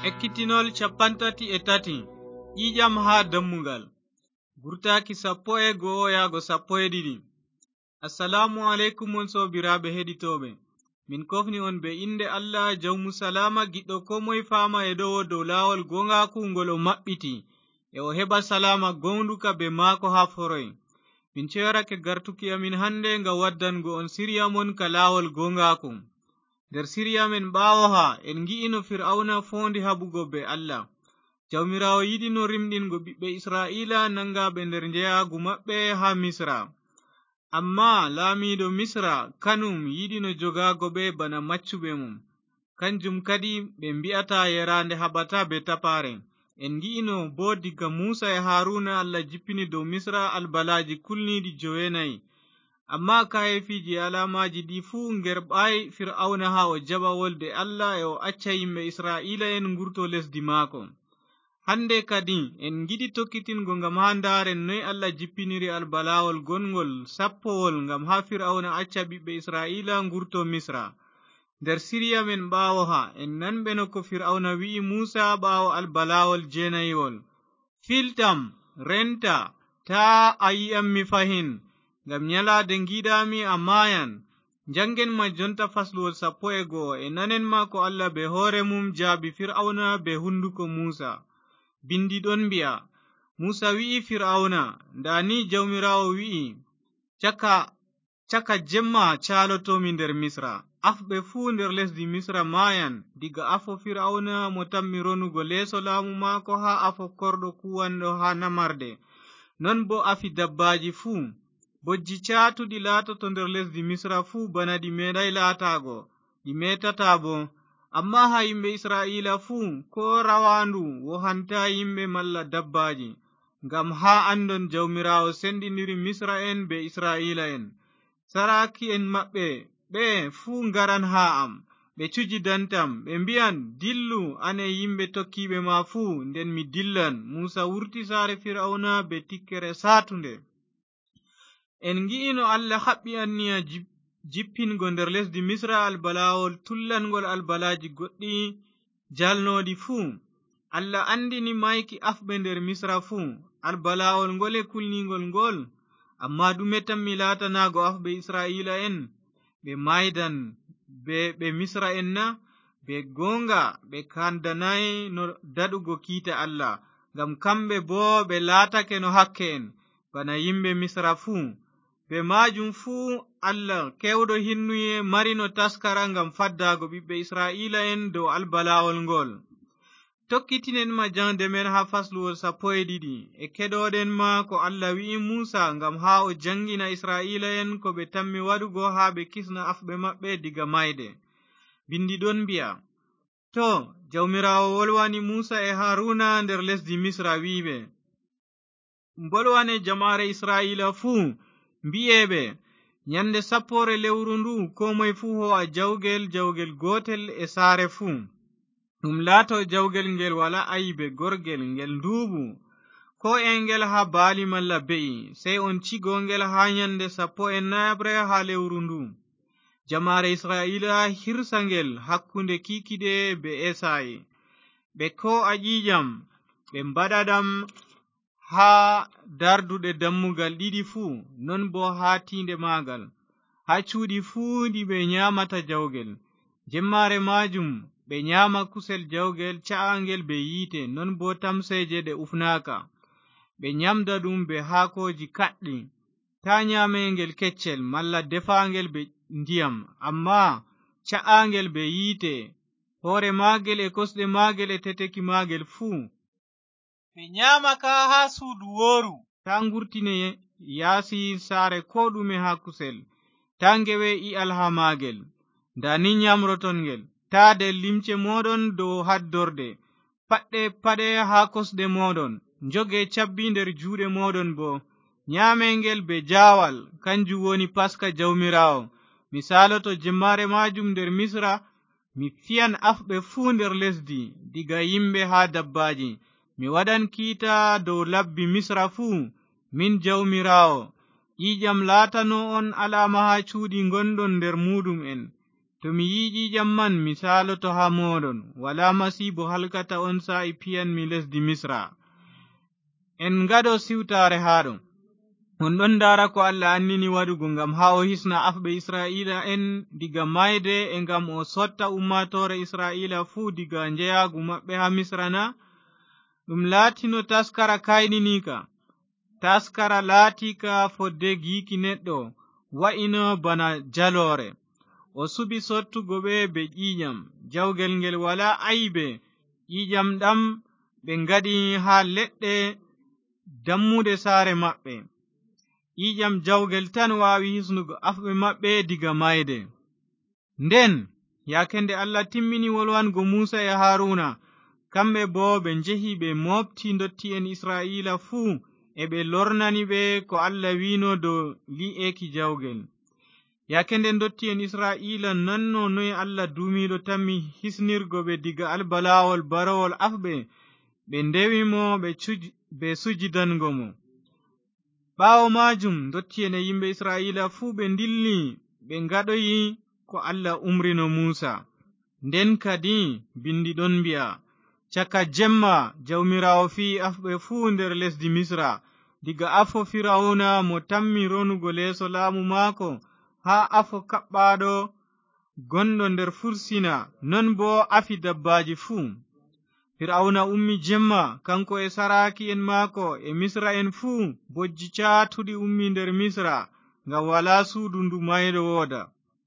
Ekkitinol 33 ƴiƴam haa dammugal burtaaki 12. Assalamu alaikum on sobiraaɓe heɗitooɓe, min kofni on be inde Allah jawmu salama giɗɗo ko moye faama e dow laawol gongaaku ngol o maɓɓiti e o heɓa salama gonduka be maako haa foroy. Min ceerake gartuki amin hande ngam waddango on sirya mon ka laawol gongaaku. Nder sirya men ɓaawo ha en gi'ino fir'auna fondi haɓugo be Allah. Jawmirawo yiɗino rimɗingo ɓiɓɓe Isra'ila nangaɓe nder njeyaagu maɓɓe ha Misra. Amma laamiɗo Misra kanum yiɗino jogago ɓe bana maccuɓe mum. Kanjum kadi ɓe mbi'ata yerande haɓata be tapare. En gi'ino bo diga Musa e Haruna Allah jippini dow Misra albalaji kulniɗi 9. Amma kayefiji alamaji ɗi fuu ngerɓai fir'auna ha o jaɓa wolde Allah e o acca yimɓe Isra'ila en ngurto lesdi maako. Hande kadi en giɗi tokkitingo ngam ha ndaren noy Allah jippiniri albalawol gongol sappowol ngam ha fir'auna acca ɓiɓɓe Isra'ila ngurto Misra. Nder siriya men ɓaawo ha en nanɓeno ko fir'auna wi'i Musa ɓaawo albalawol 9. Filtam renta ta a yi'ammi fahin ngam nyalade giɗami a mayan. Jangen ma jonta fasluwol 11 e nanen ma ko Allah be hoore mum jaabi fir'auna be hunduko Musa. Bindi ɗon mbi'a, Musa wi'i fir'auna, ndani jawmirawo wi'i, caka jemma calotomi nder Misra. Afɓe fuu nder lesdi Misra mayan, diga afo fir'auna mo tammi ronugo leeso laamu maako ha afo korɗo kuwanɗo ha namarde. Non bo afi dabbaji fuu. Bojji caatuɗi laatoto nder lesdi Misra fuu bana ɗi meeɗai laatago, ɗi metata bo. Amma ha yimɓe Isra'ila fuu ko rawandu wohanta yimɓe malla dabbaji, ngam ha andon jawmirawo sendiniri Misra en be Isra'ila en. Saraki en maɓɓe ɓe fuu ngaran ha am, ɓe cuji dantam, ɓe mbi'an dillu ane yimɓe tokkiɓe ma fuu, nden mi dillan. Musa wurti saare fir'auna be tikkere satunde. En gi'ino Allah haɓɓi anniya jippingo nder lesdi Misra albalawol tullangol albalaji goɗɗi jalnoɗi fuu. Allah andini maiki afɓe nder Misra fuu albalawol ngole kulningol ngol. Amma ɗume tan mi latanago afɓe Isra'ila en ɓe maidan ɓe Misra en na? Be gonga ɓe kandanai no daɗugo kiita Allah, ngam kamɓe bo ɓe laatake no hakke en bana yimɓe Misra fuu. Be majum fuu Allah kewɗo hinnuye marino taskara ngam faddago ɓiɓɓe Isra'ila en dow albalawol ngol. Tokkitinen ma jangde men ha fasluwol 12 e keɗoɗen ma ko Allah wi'i Musa ngam ha o jangina Isra'ila en ko ɓe tammi waɗugo ha ɓe kisna afɓe maɓɓe diga mayde. Bindi ɗon mbi'a, to jawmirawo wolwani Musa e Haruna nder lesdi Misra wiɓe, bolwane jama'are Isra'ila fuu, mbi'eɓe, nyande 10 lewru ndu ko moye fuu ho'a jawgel gotel e saare fuu. Ɗum laato jawgel ngel wala ayibe gorgel ngel nduuɓu ko engel ha baali malla be'i, sei on cigongel ha nyande 14 ha lewru ndu. Jama'are Isra'ila hirsa ngel hakkunde kikiɗe be Esayi, ɓe ko a ƴiƴam ɓe mbaɗaɗam ha darduɗe dammugal 2 fuu, non bo ha tinde maagal, ha cuuɗi fuu ɗi ɓe nyamata jawgel. Jemmare majum ɓe nyama kusel jawgel ca'angel be yiite, non bo tamseje ɗe ufnaka. Ɓe nyamda ɗum be haakoji kaɗɗi. Ta nyame ngel keccel malla defangel be ndiyam, amma ca'angel be yiite, hoore magel e kosɗe magel e teteki magel fuu. Ɓe nyamaka ha suudu wooru. Ta ngurtine yaasi saare ko ɗume ha kusel. Ta ngewe i'al ha magel. Ndani nyamroton ngel. Ta de limce moɗon dow haddorde. Paɗɗe paɗe ha kosɗe moɗon. Njoge cabbi nder juuɗe moɗon bo. Nyamengel be jawal, kanjum woni paska jawmirawo. Mi saloto jemmare majum nder Misra, mi fiyan afɓe fuu nder lesdi, diga yimɓe ha dabbaji. Mi waɗan kiita dow labbi Misra fuu, min jawmirawo. Ƴiƴam laatano on alama ha cuuɗi gonɗon nder muɗum en. to mi yiɗi jam man mi saloto ha moɗon, wala masibo halkata on sa'i piyan mi lesdi Misra. En ngaɗo siwtare haɗo. On ɗon ndara ko Allah annini waɗugo ngam ha o hisna afɓe Isra'ila en diga mayde e ngam o sotta ummatore Isra'ila fuu diga njeyagu maɓɓe ha Misra na? Ɗum laatino taskara kayɗinika, taskara laatika fodde giiki neɗɗo, wa'ino bana jalore. O suɓi sottugo ɓe ƴiƴam, jawgel ngel wala ayibe. Ƴiƴam ɗam ɓe ngaɗi ha leɗɗe dammude saare maɓɓe. Ƴiƴam jawgel tan waawi hisnugo afɓe maɓɓe diga mayde. Nden yakende Allah timmini wolwango Musa e Haruna, kamɓe bo ɓe njehi ɓe mofti ndotti'en Isra'ila fuu, e ɓe lornani ɓe ko Allah wino dow li'eki jawgel. Yakende ndotti'en Isra'ila nanno noy Allah duumiɗo tammi hisnirgo ɓe diga albalawol barowol afɓe, ɓe ndewimo ɓe sujidango mo. ɓaawo majum ndotti'en e yimɓe Isra'ila fuu ɓe dilli ɓe ngaɗoyi ko Allah umrino Musa. Nden kadi bindi ɗon mbi'a, caka jemma jawmirawo fi'i afɓe fuu nder lesdi Misra, diga afo Firawuna mo tammi ronugo leeso laamu maako, ha afo kaɓɓaɗo gonɗo nder fursina, non bo afi dabbaji fuu. Firawuna ummi jemma, kanko e saraki en maako e Misra en fuu, bojji caatuɗi ummi nder Misra, ngam wala suudu ndu mayɗo wooda.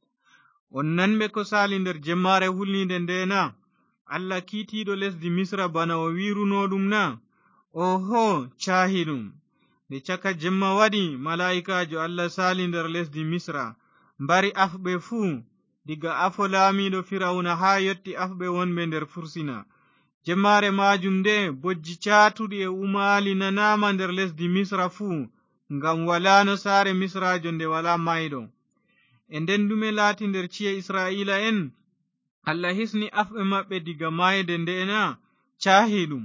On nanɓe ko sali nder jemmare hulnide ndena, Allah kiitiɗo lesdi Misra bana o wiruno ɗum na? Oho, caahi ɗum. Nde caka jemma waɗi, mala'ikajo Allah sali nder lesdi Misra, mbari afɓe fuu, diga afo laamiɗo Firawuna ha yotti afɓe wonɓe nder fursina. Jemmare majum nde bojji caatuɗi e umali nanama nder lesdi Misra fuu, ngam walano saare Misrajo nde wala mayɗo. E nden ɗume laati nder ci'e Isra'ila en? Allah hisni afɓe maɓɓe diga mayde ndena, caahi ɗum.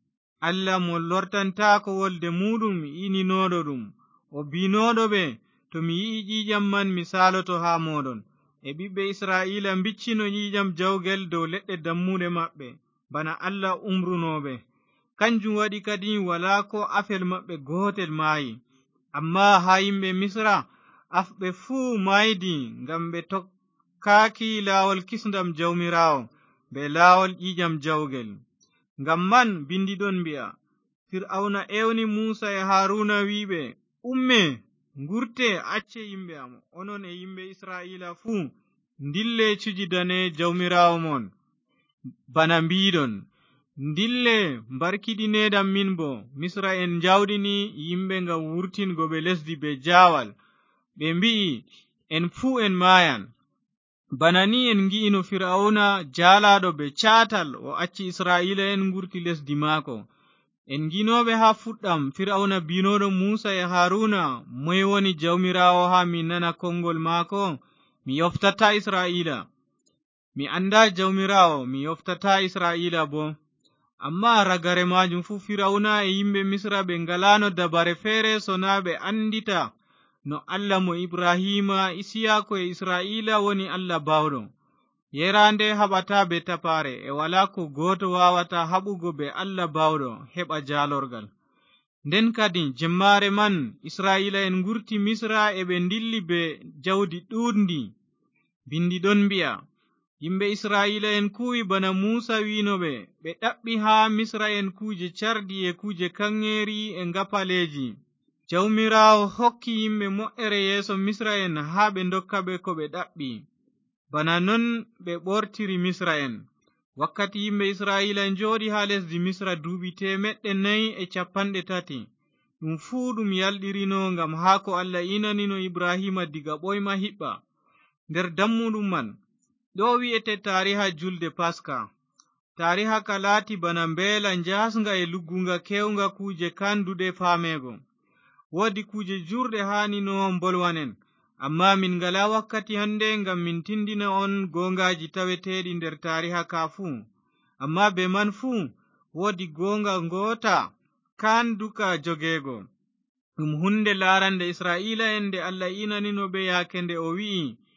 Allah mo lortantako wolde muɗum ininoɗo ɗum, o binoɗo ɓe, to mi yi'i ƴiƴam man mi saloto ha moɗon. E ɓiɓɓe Isra'ila biccino ƴiƴam jawgel dow leɗɗe dammuɗe maɓɓe, bana Allah umrunoɓe. Kanjum waɗi kadi wala ko afel maɓɓe gotel maayi. Amma ha yimɓe Misra, afɓe fuu maydi ngam ɓe tokkaaki laawol kisndam jawmirawo be laawol ƴiƴam jawgel. Ngam man bindi ɗon mbi'a, Fir'auna ewni Musa e Haruna wiɓe, umme, ngurte, acce yimɓe am, onon e yimɓe Isra'ila fuu, ndille cujidane jawmirawo mon, bana mbiɗon. Ndille mbarkiɗineɗam min bo, Misra en jawɗini yimɓe ngam wurtingo ɓe lesdi be jawal. Ɓe mbi'i, en fuu en mayan. Bana ni en ngi'ino Fir'auna jaalaɗo be caatal, o acci Isra'ila en ngurti lesdi maako. En nginoɓe ha fuɗɗam Fir'auna binoɗo Musa e Haruna, moy woni jawmirawo ha mi nana kongol maako? Mi yoftata Isra'ila. Mi anda jawmirawo, mi yoftata Isra'ila bo. Amma ragare majum fu Firawuna e yimɓe Misra ɓe ngalano dabare feere sona ɓe andita no Allah mo Ibrahima, Isiyako e Isra'ila woni Allah bawɗo. Yerande haɓata be tapare, e wala ko goto wawata haɓugo be Allah bawɗo heɓa jalorgal. Nden kadi jemmare man Isra'ila en ngurti Misra e ɓe dilli be jawdi ɗuuɗndi. Bindi ɗon mbi'a, yimɓe Isra'ila en kuwi bana Musa winoɓe, ɓe ɗaɓɓi ha Misra en kuje cardi e kuje kangeri e ngapaleji. Jawmirawo hokki yimɓe mo'ere yeeso Misra en ha ɓe dokka ɓe ko ɓe ɗaɓɓi. Bana non ɓe ɓortiri Misra en. Wakkati yimɓe Isra'ila njooɗi ha lesdi Misra duuɓi 430. Ɗum fuu ɗum yalɗirino ngam ha ko Allah inanino Ibrahima diga ɓoyma hiɓɓa. Nder dammuɗum man, ɗo wi'ete tariha julde Paska. Tariha ka laati bana mbeela njasnga e luggunga kewnga kuje kanduɗe faamego. Woodi kuje jurɗe hanino bolwanen, amma min ngala wakkati hande ngam min tindina on gongaji taweteɗi nder tariha ka fuu. Amma be man fuu, woodi gonga ngota kanduka jogego. Ɗum hunde larande Isra'ila en nde Allah inanino be yakende o wi'i, to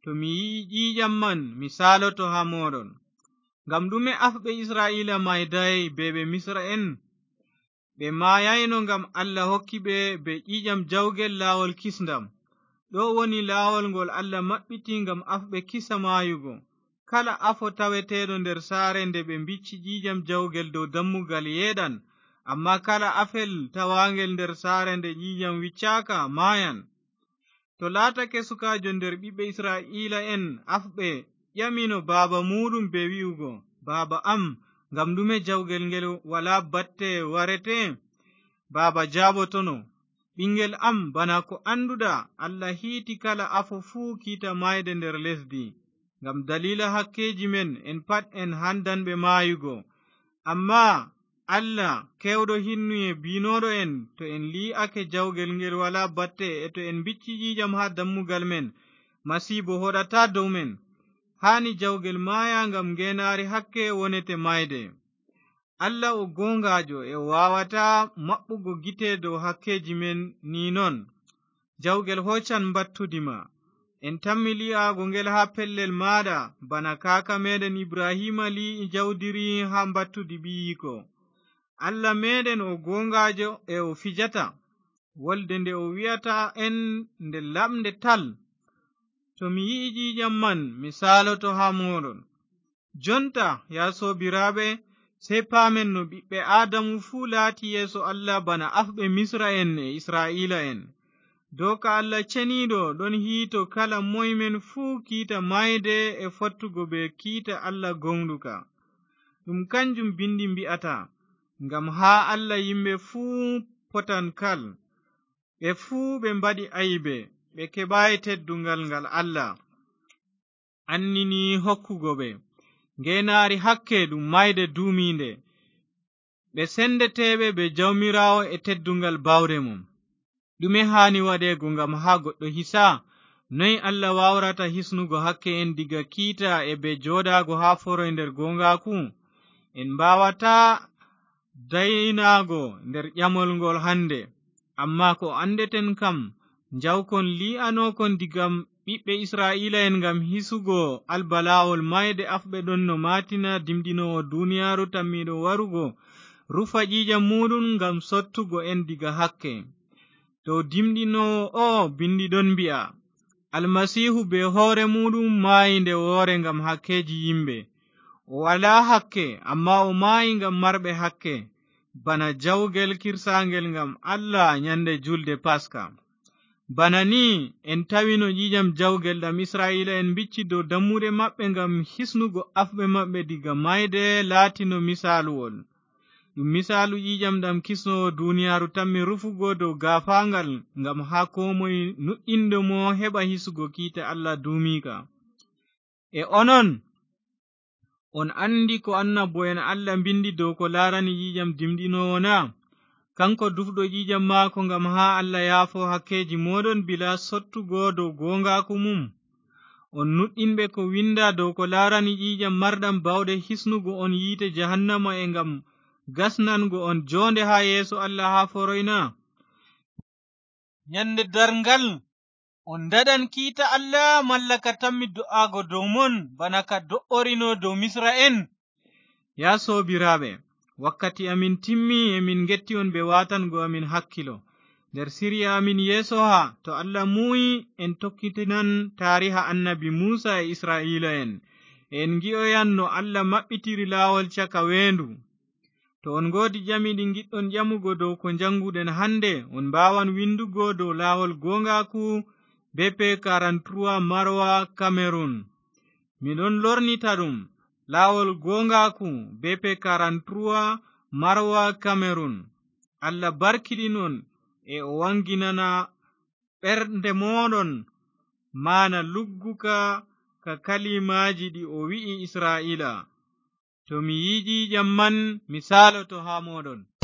to mi yi'i ƴiƴam man mi saloto ha moɗon. Ngam ɗume afɓe Israa'ila mayday be ɓe Misra en? Ɓe mayayno ngam Allah hokki ɓe ƴiƴam jawgel laawol kisndam. Ɗo woni laawol ngol Allah maɓɓiti ngam afɓe kisa mayugo. Kala afo taweteɗo nder saare nde ɓe mbicci ƴiƴam jawgel dow dammugal yeɗan, amma kala afel tawangel nder saare nde ƴiƴam wiccaaka mayan. To laatake sukajo nder ɓiɓɓe Israa'ila en afɓe ƴamino baaba muɗum be wi'ugo, baaba am, ngam ɗume jawgel ngel wala batte warete? Baaba jaɓotono, ɓingel am, bana ko anduɗa, Allah hiiti kala afo fuu kiita mayde nder lesdi. Ngam dalila hakkeji men en pat en handanɓe mayugo. Amma Allah kewɗo hinnuye binoɗo en, to en li'ake jawgel ngel wala batte e to en bicci ƴiƴam ha dammugal men, masibo hoɗata dow men. Hani jawgel maya ngam ngenari hakke wonete mayde. Allah o gongajo e wawata maɓɓugo gite dow hakkeji men ni non. Jawgel hoccan battudima. En tammi li'ago ngel ha pellel maɗa, bana kaka meɗen Ibrahima li'i jawdiri ha battudi ɓiyiko. Allah meɗen o gongajo e o fijata. Wolde nde o wi'ata en nde lamde tal. To mi yi'i ƴiƴam man mi saloto ha moɗon. Jonta, ya sobiraɓe, sei paamen no ɓiɓɓe Adamu fuu laati yeeso Allah bana afɓe Misra en e Israa'ila en. Doka Allah ceniɗo ɗon hiito kala moymen fuu kiita mayde e fottugo be kiita Allah gonɗuka. Ɗum kanjum bindi mbi'ata, ngam ha Allah yimɓe fuu potan kal, ɓe fuu ɓe mbaɗi ayibe, ɓe keɓayi teddungal ngal Allah annini hokkugo ɓe. Ngenari hakke ɗum mayde duuminde, ɓe sendeteɓe be jawmirawo e teddungal bawde mum. Ɗume hani waɗego ngam ha goɗɗo hisa? Noy Allah wawrata hisnugo hakke en diga kiita e be joɗago ha foroy nder gongaku? En mbawata daynago nder ƴamol ngol hande, amma ko andeten kam, jawkon li'anokon digam ɓiɓɓe Israa'ila en ngam hisugo albalawol mayde afɓe ɗon no matina dimɗinowo duniyaru tammiɗo warugo rufa ƴiƴam muɗum ngam sottugo en diga hakke. Dow dimɗinowo o bindi ɗon mbi'a, Almasihu be hoore muɗum maayi nde woore ngam hakkeji yimɓe. O wala hakke, amma o maayi ngam marɓe hakke, bana jawgel kirsangel ngam Allah nyande julde Paska. Bana ni en tawino ƴiƴam jawgel ɗam Israa'ila en bicci dow dammuɗe maɓɓe ngam hisnugo afɓe maɓɓe diga mayde laatino misaluwol. Ɗum misalu ƴiƴam ɗam kisnowo duniyaru tammi rufugo dow gafangal ngam ha komoye nuɗɗindo mo heɓa hisugo kiita Allah duumika. E onon, on andi ko annabo'en Allah mbindi dow ko larani ƴiƴam dimɗinowo na? Kanko dufɗo ƴiƴam maako ngam ha Allah yaafo hakkeji moɗon bila sottugo dow gongaku mum. On nuɗɗinɓe ko winda dow ko larani ƴiƴam marɗam bawɗe hisnugo on yiite jahannama e ngam gasnango on jonde ha yeeso Allah ha foroyna. Nyande darngal on daɗan kiita Allah, malla ka tammi do'ago dow mon bana ka do'orino dow Misra en? Ya sobiraɓe, wakkati amin timmi emin getti on ɓe watango amin hakkilo nder sirya amin yeeso ha, to Allah muyi en tokkitinan tariha annabi Musa e Israa'ila en gi'oyan no Allah maɓɓitiri laawol caka weendu. To on ngodi ƴamiɗi giɗɗon ƴamugo dow ko janguɗen hande, on mbawan windugo dow laawol gongaku BP 43 Marwa Cameroon. Miɗon lornita ɗum laawol gongaku BP 43 Marwa Cameroon. Allah barkiɗinon e o wanginana ɓernde moɗon mana lugguka ka kalimaji ɗi o wi'i Israa'ila. To mi yiɗi ƴiƴam man mi saloto ha moɗon.